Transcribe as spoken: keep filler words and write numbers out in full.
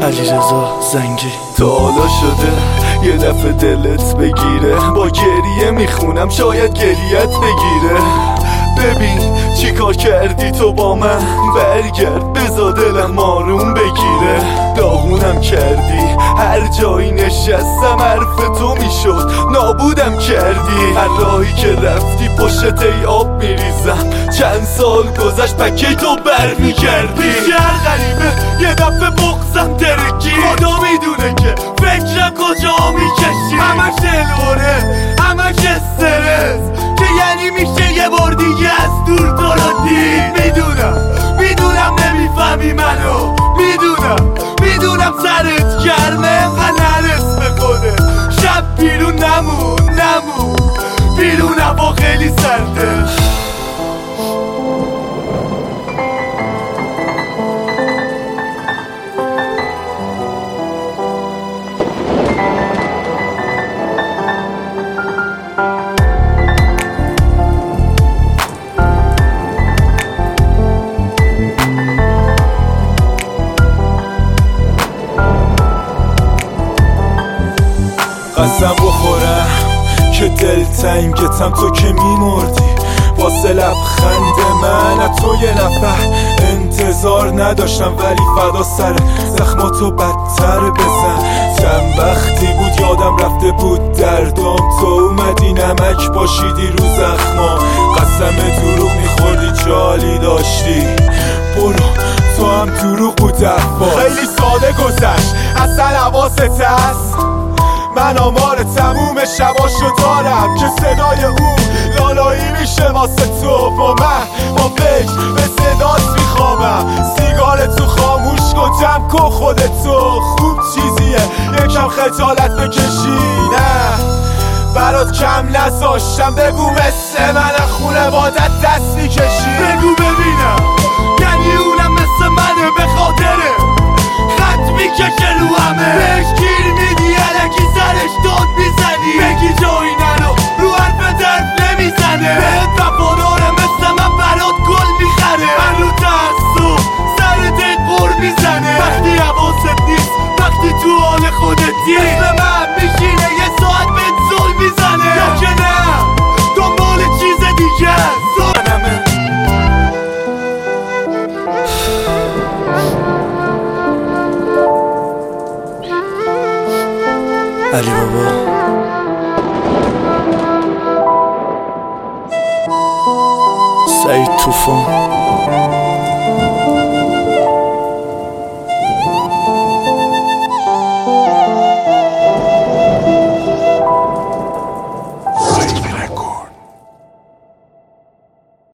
علیرضا زنگی. تا حالا شده یه دفعه دلت بگیره، با گریه میخونم شاید گریت بگیره. ببین چی کار کردی تو با من، برگرد بزا دلم آروم بگیره. داغونم کردی هر جایی نشستم حرف تو میشد، نابودم کردی. هر راهی که رفتی پشت ای آب میریزم، چند سال گذشت پکه تو بر میگردی. هر غریبه یه دفعه بغزم ترکی، خدا میدونه که فکرم کجا میکشی. همش دلوره همش استرس، که یعنی میشه یه بار دیگه از دور تو رو دید. میدونم میدونم نمیفهمی منو، میدونم میدونم سرت گرمه انقدر نرس به خودت. شب بیرون نمون نمون بیرون هوا خیلی سرده. قسم بخورم که دلتنگتم تو که میمردی، واسه لبخند من از تو یه نفر انتظار نداشتم، ولی فدا سر زخماتو بدتر بزن. چند وقتی بود یادم رفته بود دردام، تو اومدی نمک پاشیدی رو زخما. قسم دروغ میخوردی جالی داشتی، برو تو هم دروغ بود افباز. خیلی ساده گذشت اصلا حواست هست، من آمار تموم شباشو دارم که صدای اون لالایی میشه واسه تو. با من با فکر به صدات میخوابم، سیگار تو خاموش کن جمع کن خودتو. خوب چیزیه یکم خجالت بکشی، نه برات کم نذاشتم. بگو مثل من خونه بادت دست میکشی، بگو ببینم یعنی اونم مثل منه به خاطره خط میکشه رو همه. بهش گیر میدی علکی سرش داد میزنی، بگی جایی نرو رو حرف درد نمیزنه. بهت وفاداره مثل من برات گل میخره، من رو تعصب سر دل قر میزنه. وقتی حواست نیست وقتی تو حال خودتی، مثل من میشینه یه ساعت بهت زل میزنه. یا که نه دنبال چیز دیگه زنمه. علی بابا سعید طوفان.